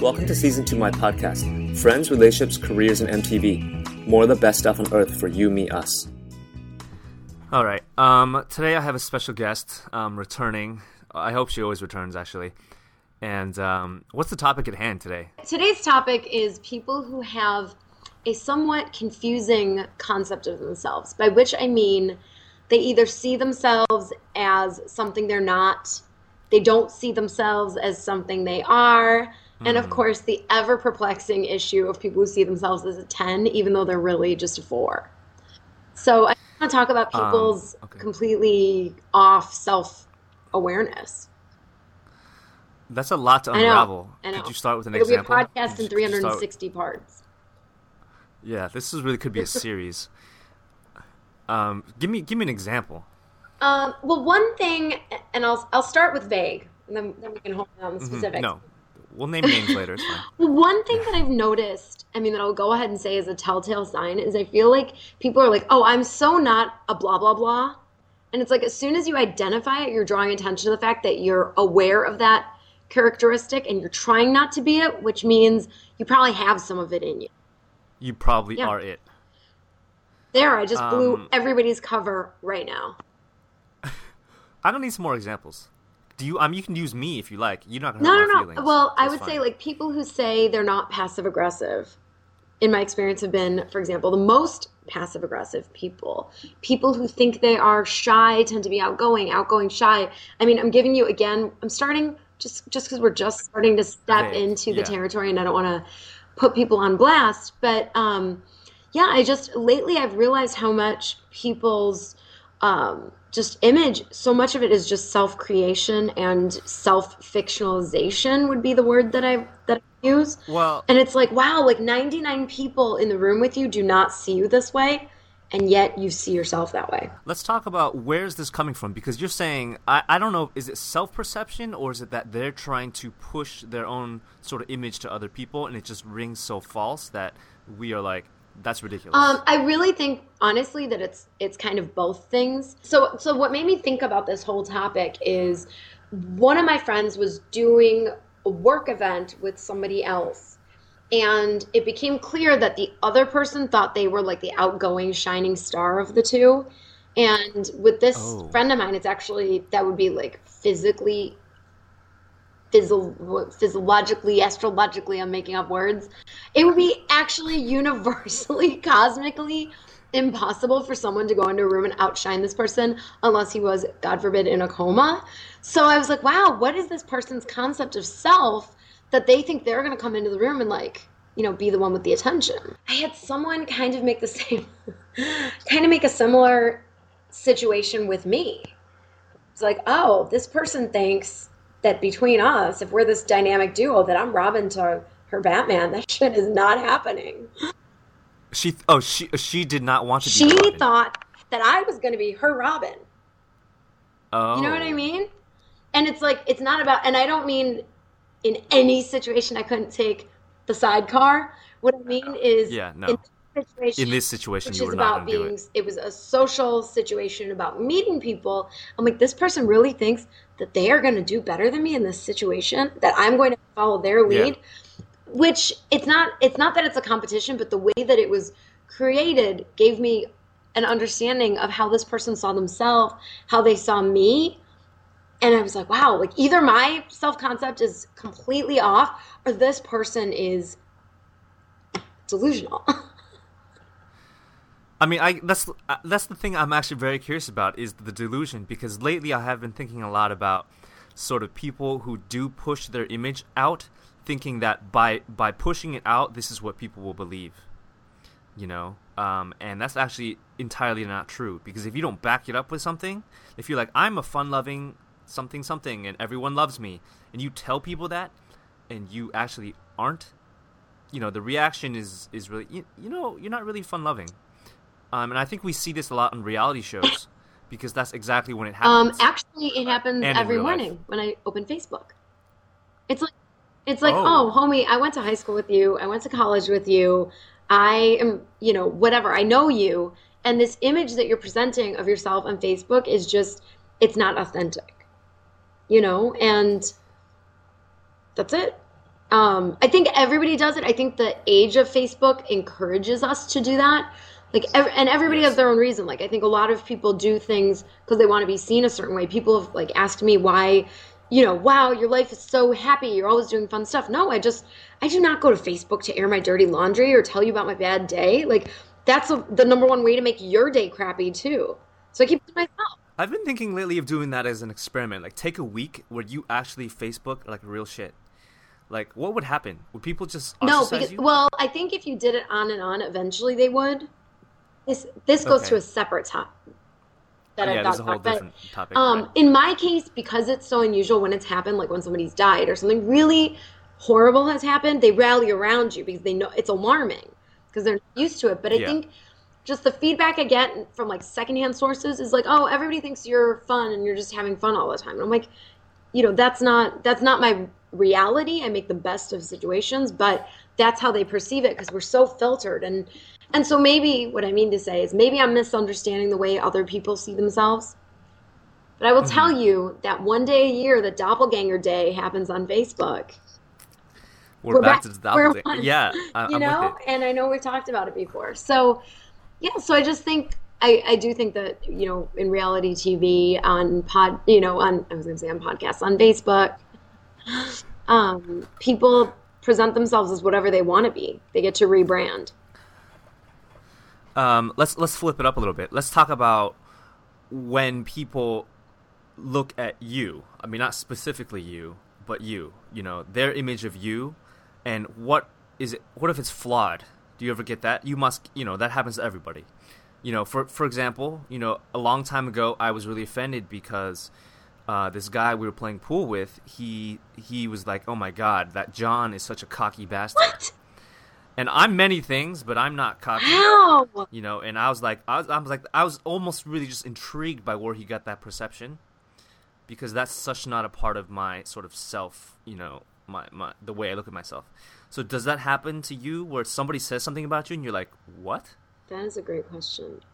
Welcome to Season 2 of my podcast, Friends, Relationships, Careers, and MTV. More of the best stuff on earth for you, me, us. All right. Today I have a special guest returning. I hope she always returns, actually. And what's the topic at hand today? Today's topic is people who have a somewhat confusing concept of themselves, by which I mean they either see themselves as something they're not, they don't see themselves as something they are, and of course the ever-perplexing issue of people who see themselves as a 10, even though they're really just a 4. So I want to talk about people's completely off self-awareness. That's a lot to unravel. I know. Could you start with an example? It'll be a podcast in 360 parts. Yeah, this could be a series. Give me an example. Well, one thing, and I'll start with vague, and then we can hone in on the specifics. No, we'll name names later. It's fine. Well, one thing that I've noticed, that I'll go ahead and say is a telltale sign, is I feel like people are like, oh, I'm so not a blah, blah, blah. And it's like as soon as you identify it, you're drawing attention to the fact that you're aware of that characteristic and you're trying not to be it, which means you probably have some of it in you. You probably are it. There, I just blew everybody's cover right now. I don't need some more examples. Do you? You can use me if you like. You're not going to hurt my feelings. Well, I would say like people who say they're not passive aggressive, in my experience, have been, for example, the most passive aggressive people. People who think they are shy tend to be outgoing, shy. I'm giving you again. I'm starting just because we're just starting to step into the territory, and I don't want to put people on blast, but lately I've realized how much people's just image, so much of it is just self-creation and self-fictionalization would be the word that I use. Well, and it's like, wow, like 99 people in the room with you do not see you this way, and yet you see yourself that way. Let's talk about where's this coming from, because you're saying, I don't know, is it self-perception or is it that they're trying to push their own sort of image to other people and it just rings so false that we are like, that's ridiculous? I really think, honestly, that it's kind of both things. So what made me think about this whole topic is one of my friends was doing a work event with somebody else, and it became clear that the other person thought they were like the outgoing shining star of the two. And with this friend of mine, it's actually, that would be like physiologically, astrologically, I'm making up words. It would be actually universally, cosmically impossible for someone to go into a room and outshine this person unless he was, God forbid, in a coma. So I was like, wow, what is this person's concept of self that they think they're going to come into the room and be the one with the attention? I had someone kind of make a similar situation with me. It's like, oh, this person thinks that between us, if we're this dynamic duo, that I'm Robin to her Batman. That shit is not happening. She did not want to be She Robin. thought that I was going to be her Robin. Oh. You know what I mean? And it's like, it's not about, and I don't mean in any situation I couldn't take the sidecar. What I mean is, in this situation, you were not going to do it. It was a social situation about meeting people. I'm like, this person really thinks that they are going to do better than me in this situation, that I'm going to follow their lead, which it's not that it's a competition, but the way that it was created gave me an understanding of how this person saw themselves, how they saw me. And I was like, wow, like either my self-concept is completely off or this person is delusional. That's the thing I'm actually very curious about is the delusion, because lately I have been thinking a lot about sort of people who do push their image out, thinking that by pushing it out, this is what people will believe, and that's actually entirely not true, because if you don't back it up with something, if you're like, I'm a fun-loving something and everyone loves me, and you tell people that and you actually aren't, the reaction is really, you're not really fun-loving. And I think we see this a lot on reality shows because that's exactly when it happens. Actually, it happens every morning when I open Facebook. It's like, oh, homie, I went to high school with you. I went to college with you. I am, whatever. I know you. And this image that you're presenting of yourself on Facebook is just, it's not authentic, and that's it. I think everybody does it. I think the age of Facebook encourages us to do that. Like, and everybody has Yes. their own reason. Like, I think a lot of people do things because they want to be seen a certain way. People have like asked me why, wow, your life is so happy. You're always doing fun stuff. No, I do not go to Facebook to air my dirty laundry or tell you about my bad day. Like, that's the number one way to make your day crappy too. So I keep it to myself. I've been thinking lately of doing that as an experiment. Like, take a week where you actually Facebook like real shit. Like, what would happen? Would people just No, ostracize because you? well, I think if you did it on and on, eventually they would. This goes to Okay. a separate topic that Yeah, I've there's got a whole about. But different topic. Right. in my case, because it's so unusual when it's happened, like when somebody's died or something really horrible has happened, they rally around you because they know it's alarming because they're not used to it. But I Yeah. think just the feedback I get from like secondhand sources is like, oh, everybody thinks you're fun and you're just having fun all the time. And I'm like, that's not my reality. I make the best of situations, but that's how they perceive it because we're so filtered. And so maybe what I mean to say is maybe I'm misunderstanding the way other people see themselves. But I will Mm-hmm. tell you that one day a year, the Doppelganger Day happens on Facebook. We're back back to the where doppelganger. one, Yeah, I'm with it. and I know we've talked about it before. So yeah, so I just think I do think that, in reality TV on I was gonna say on podcasts, on Facebook, people present themselves as whatever they want to be. They get to rebrand. Let's flip it up a little bit. Let's talk about when people look at you. I mean, not specifically you, but you. Their image of you, and what is it? What if it's flawed? Do you ever get that? You must. That happens to everybody. For example, a long time ago, I was really offended because this guy we were playing pool with, he was like, "Oh my God, that John is such a cocky bastard." What? And I'm many things, but I'm not cocky. How? And I was like, I was almost really just intrigued by where he got that perception, because that's such not a part of my sort of self, my the way I look at myself. So does that happen to you, where somebody says something about you and you're like, what? That is a great question.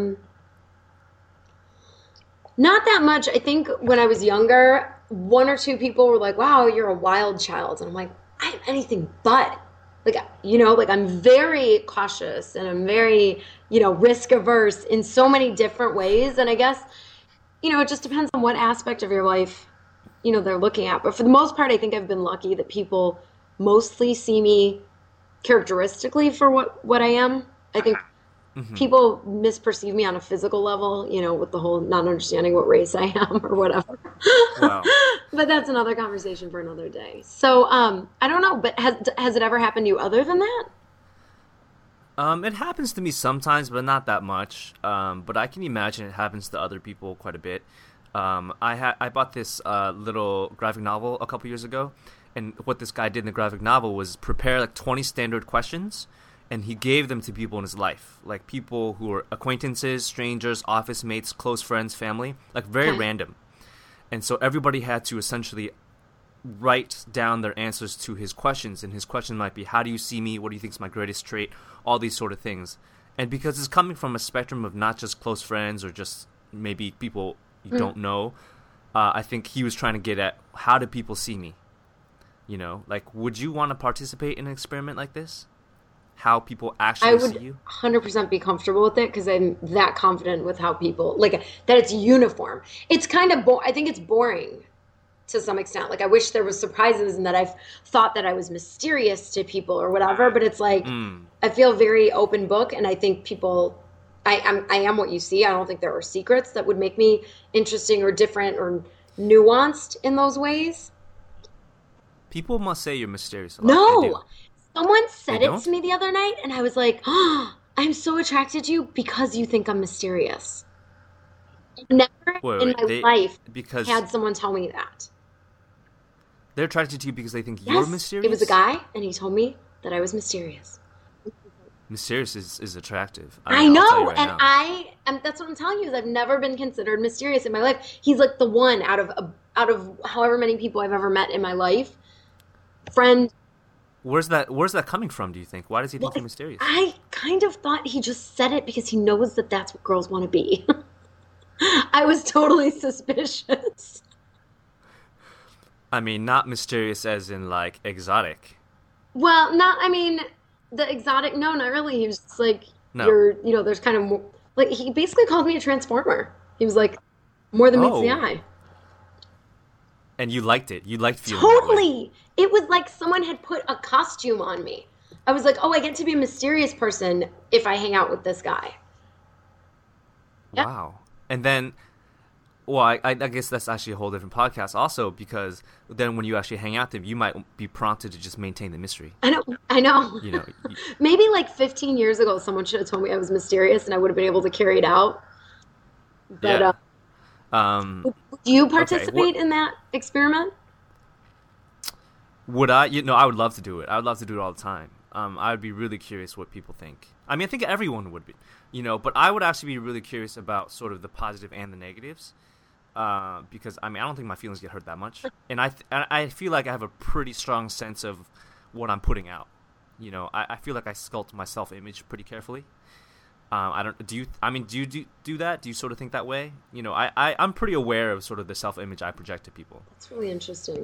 Not that much. I think when I was younger, one or two people were like, "Wow, you're a wild child," and I'm like, "I'm anything but." Like I'm very cautious and I'm very, risk averse in so many different ways. And I guess, it just depends on what aspect of your life, they're looking at. But for the most part, I think I've been lucky that people mostly see me characteristically for what I am. I think people misperceive me on a physical level, with the whole not understanding what race I am or whatever. Wow. But that's another conversation for another day. So I don't know, but has it ever happened to you other than that? It happens to me sometimes, but not that much. But I can imagine it happens to other people quite a bit. I bought this little graphic novel a couple years ago, and what this guy did in the graphic novel was prepare like 20 standard questions, and he gave them to people in his life, like people who are acquaintances, strangers, office mates, close friends, family, like very Okay. random. And so everybody had to essentially write down their answers to his questions, and his question might be, how do you see me? What do you think is my greatest trait? All these sort of things. And because it's coming from a spectrum of not just close friends or just maybe people you don't know, I think he was trying to get at, how do people see me? Like, would you want to participate in an experiment like this? How people I actually would see you? 100% be comfortable with it because I'm that confident with how people, like, that it's uniform. It's kind of, I think it's boring to some extent. Like, I wish there was surprises and that I've thought that I was mysterious to people or whatever, but it's like, I feel very open book, and I think people, I am what you see. I don't think there are secrets that would make me interesting or different or nuanced in those ways. People must say you're mysterious a lot. They do. No, someone said They it don't? to me the other night, and I was like, "Oh, I'm so attracted to you because you think I'm mysterious." Never Wait, in wait, my life because had someone tell me that. they're attracted to you because they think Yes, you're mysterious? it was a guy, and he told me that I was mysterious. Mysterious is attractive. I I'll tell you know, right and now. that's what I'm telling you is I've never been considered mysterious in my life. He's like the one out of however many people I've ever met in my life. Friend. Where's that coming from, do you think? Why does he think you're mysterious? I kind of thought he just said it because he knows that that's what girls want to be. I was totally suspicious. I mean, not mysterious as in like exotic. Well, not, I mean, the exotic, no, not really. He was just like, No. there's kind of more, like, he basically called me a transformer. He was like, more than meets the Oh, eye. and you liked it. You liked feeling that way. Totally. It was like someone had put a costume on me. I was like, oh, I get to be a mysterious person if I hang out with this guy. Yeah. Wow. And then, well, I guess that's actually a whole different podcast also, because then when you actually hang out with them, you might be prompted to just maintain the mystery. I know. I know. You know, Maybe like 15 years ago, someone should have told me I was mysterious and I would have been able to carry it out. But yeah. Um, do you okay. participate in that experiment? Would I? I would love to do it. I would love to do it all the time. I would be really curious what people think. I mean, I think everyone would be, but I would actually be really curious about sort of the positive and the negatives. Because I mean, I don't think my feelings get hurt that much, and I feel like I have a pretty strong sense of what I'm putting out. I feel like I sculpt my self-image pretty carefully. I don't. Do you? I mean, do you do that? Do you sort of think that way? I'm pretty aware of sort of the self-image I project to people. That's really interesting.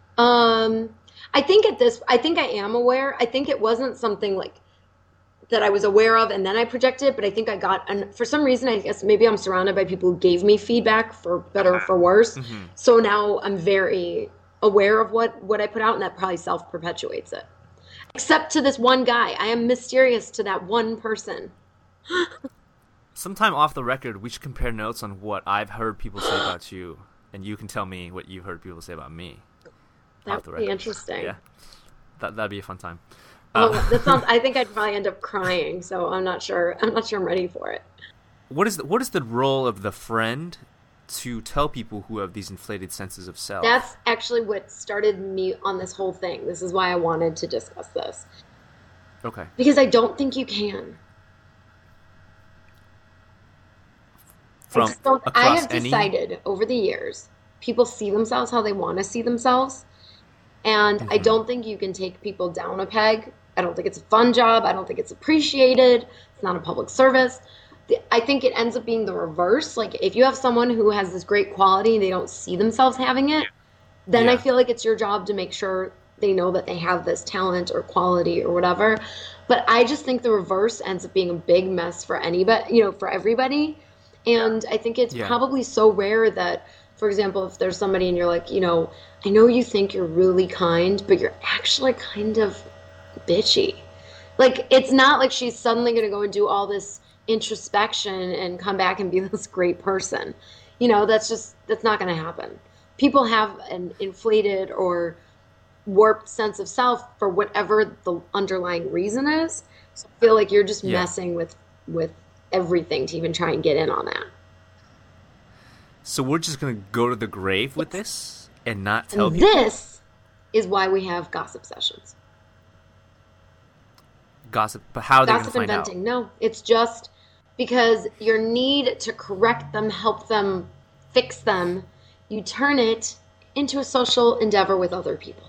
I think I am aware. I think it wasn't something like that I was aware of and then I projected, but I think I got, and for some reason, I guess maybe I'm surrounded by people who gave me feedback for better or for worse. Mm-hmm. So now I'm very aware of what I put out, and that probably self-perpetuates it. Except to this one guy. I am mysterious to that one person. Sometime off the record, we should compare notes on what I've heard people say about you, and you can tell me what you've heard people say about me. That would be interesting. Yeah, that'd be a fun time. That sounds. I think I'd probably end up crying. So I'm not sure. I'm not sure I'm ready for it. What is the role of the friend to tell people who have these inflated senses of self? That's actually what started me on this whole thing. This is why I wanted to discuss this. Okay. Because I don't think you can. I have decided over the years, people see themselves how they want to see themselves. And I don't think you can take people down a peg. I don't think it's a fun job. I don't think it's appreciated. It's not a public service. I think it ends up being the reverse. Like, if you have someone who has this great quality and they don't see themselves having it, then I feel like it's your job to make sure they know that they have this talent or quality or whatever. But I just think the reverse ends up being a big mess for anybody, for everybody. And I think it's probably so rare that, for example, if there's somebody and you're like, I know you think you're really kind, but you're actually kind of bitchy. Like, it's not like she's suddenly going to go and do all this introspection and come back and be this great person. That's not going to happen. People have an inflated or warped sense of self for whatever the underlying reason is. So I feel like you're just messing with everything to even try and get in on that. So we're just going to go to the grave with this and not tell people? This is why we have gossip sessions. Gossip, but how are they going to Gossip find inventing. out? No, it's just because your need to correct them, help them, fix them, you turn it into a social endeavor with other people.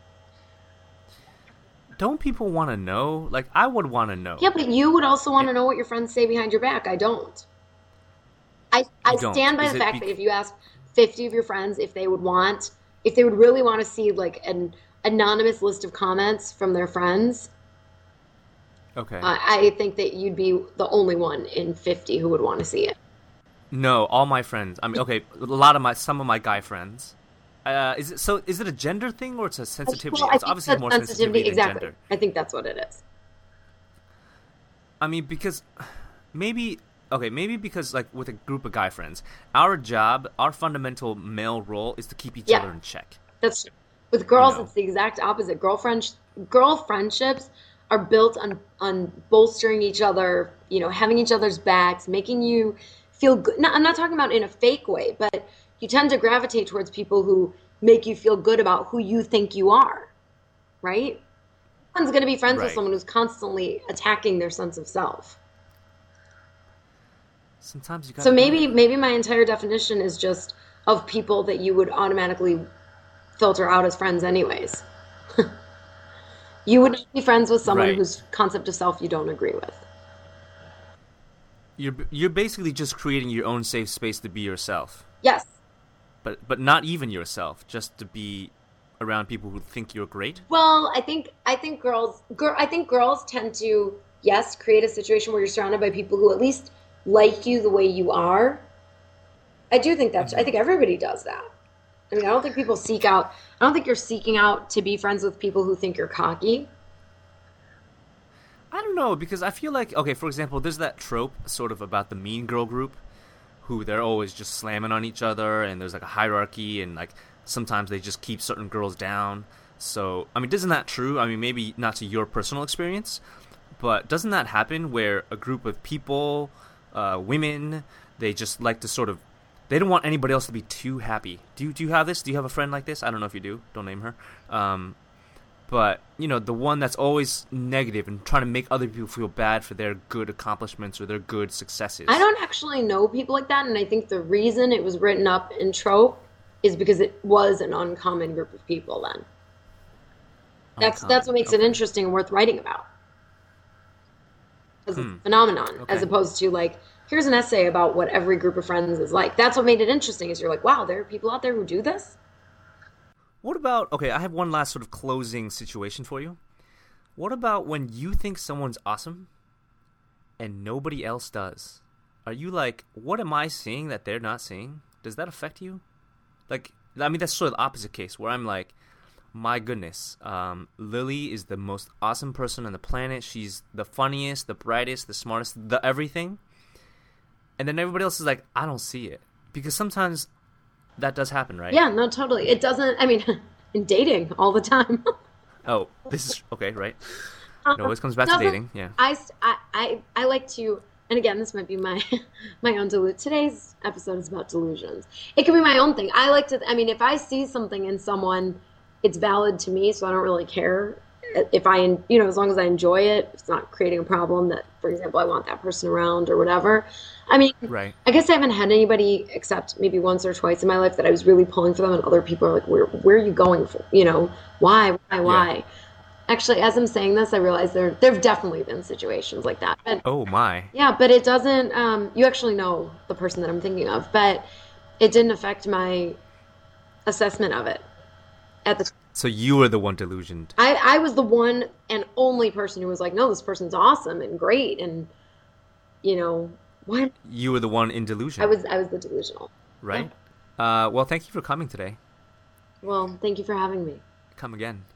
Don't people want to know? Like, I would want to know. Yeah, but you would also want to know what your friends say behind your back. I don't. I stand by the fact that if you ask 50 of your friends if they would really want to see like an anonymous list of comments from their friends, okay, I think that you'd be the only one in 50 who would want to see it. No, all my friends. I mean, okay, some of my guy friends. Is it a gender thing or it's a sensitivity? Well, it's obviously more sensitivity than exactly. gender. I think that's what it is. I mean, because maybe like with a group of guy friends, our fundamental male role is to keep each other in check. That's true. With girls, it's the exact opposite. Girl friendships are built on bolstering each other, having each other's backs, making you feel good. No, I'm not talking about in a fake way, but you tend to gravitate towards people who make you feel good about who you think you are, right? No one's going to be friends with someone who's constantly attacking their sense of self. Sometimes you got. So maybe my entire definition is just of people that you would automatically filter out as friends anyways. You would not be friends with someone whose concept of self you don't agree with. You're basically just creating your own safe space to be yourself. Yes. But not even yourself, just to be around people who think you're great? Well, I think girls tend to, yes, create a situation where you're surrounded by people who at least like you the way you are. I do think I think everybody does that. I mean, I don't think people seek out, I don't think you're seeking out to be friends with people who think you're cocky. I don't know, because I feel like, okay, for example, there's that trope sort of about the mean girl group, who they're always just slamming on each other, and there's like a hierarchy, and like sometimes they just keep certain girls down. So, I mean, isn't that true? I mean, maybe not to your personal experience, but doesn't that happen where a group of people, women, they just like to sort of, they don't want anybody else to be too happy. Do you have this? Do you have a friend like this? I don't know if you do. Don't name her. But, you know, the one that's always negative and trying to make other people feel bad for their good accomplishments or their good successes. I don't actually know people like that, and I think the reason it was written up in trope is because it was an uncommon group of people then. That's what makes it interesting and worth writing about. As a phenomenon, as opposed to like, here's an essay about what every group of friends is like. That's what made it interesting, is you're like, wow, there are people out there who do this? What about, okay, I have one last sort of closing situation for you. What about when you think someone's awesome and nobody else does? Are you like, what am I seeing that they're not seeing? Does that affect you? Like, I mean, that's sort of the opposite case, where I'm like, my goodness, Lily is the most awesome person on the planet. She's the funniest, the brightest, the smartest, the everything. And then everybody else is like, I don't see it. Because sometimes that does happen, right? Yeah, no, totally. It doesn't, I mean, in dating all the time. Oh, this is, okay, right. It always comes back to dating, yeah. I like to, and again, this might be my own delusion. Today's episode is about delusions. It can be my own thing. I like to, I mean, if I see something in someone, it's valid to me, so I don't really care if as long as I enjoy it, it's not creating a problem that, for example, I want that person around or whatever. I mean, right. I guess I haven't had anybody except maybe once or twice in my life that I was really pulling for them, and other people are like, where are you going for? Why? Yeah. Actually, as I'm saying this, I realize there've definitely been situations like that. But, oh my. Yeah, but it doesn't, you actually know the person that I'm thinking of, but it didn't affect my assessment of it at the time. So you were the one delusioned. I was the one and only person who was like, no, this person's awesome and great, and what? You were the one in delusion. I was the delusional. Right. Yeah. Well, thank you for coming today. Well, thank you for having me. Come again.